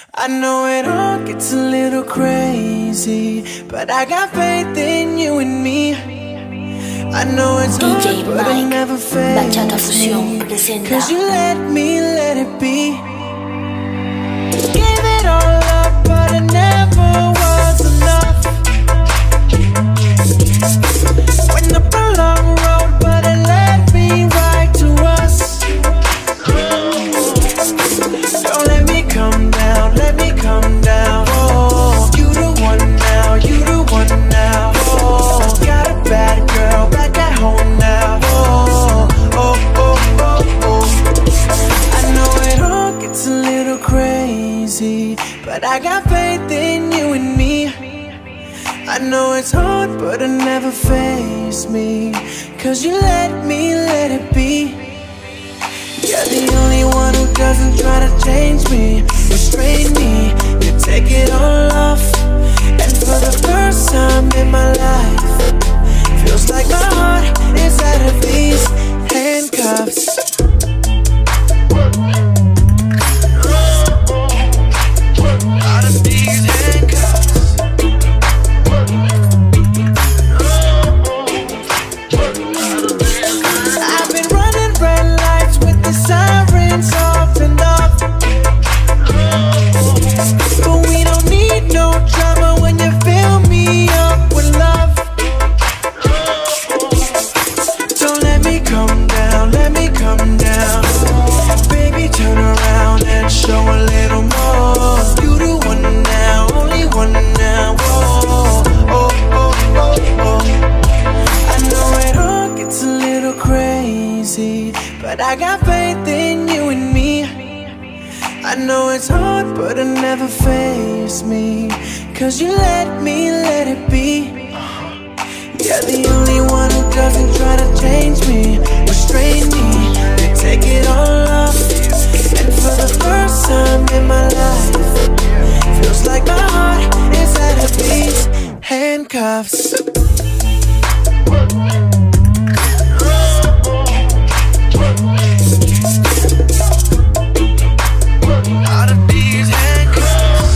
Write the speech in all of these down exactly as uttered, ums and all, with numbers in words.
I know it all gets a little crazy, but I got faith in you and me. I know it's hard, D J but it never fails me, cause you let me let it be. Gave it all up, but it never was enough. Went up a long road, but it led me right to us. Don't let me come down, let me come down. Oh, you the one now, you the one now. Oh, got a bad girl back at home now. Oh, oh, oh, oh, oh. I know it all gets a little crazy, but I got faith in you and me. I know it's hard, but it never fazed me, cause you let me let it be. You're the only one who doesn't try to change me, restrain me, you take it all off. And for the first time in my life, feels like my heart is out of these handcuffs. Out of these handcuffs. I've been running red lights with the sirens off and off, but we don't need no drama when you fill me up with love. Don't let me come down, let me come down. Baby, turn around and show a little more. You the one now, only one now. Oh, oh, oh, oh, oh. I know it all gets a little crazy, but I got faith in you and me. I know it's hard, but it never fazed me, cause you let me let it be. You're the only one who doesn't try to change me, restrain me, you take it all off. And for the first time in my life, feels like my heart is out of these handcuffs. Out of these handcuffs.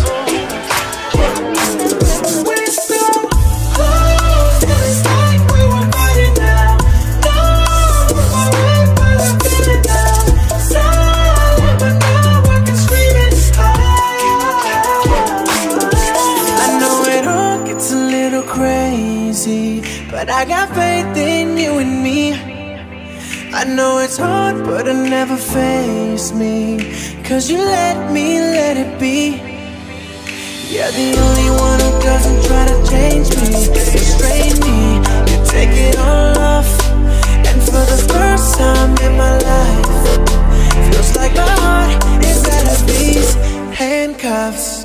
We're so close, and it's like we were fighting now. No, we're away, but I'm feeling now. Silent, but now I can scream it out. I know it all gets a little crazy, but I got faith in you and me. I know it's hard, but it never fazed me, cause you let me let it be. You're the only one who doesn't try to change me, restrain me, you take it all off. And for the first time in my life, feels like my heart is out of these handcuffs.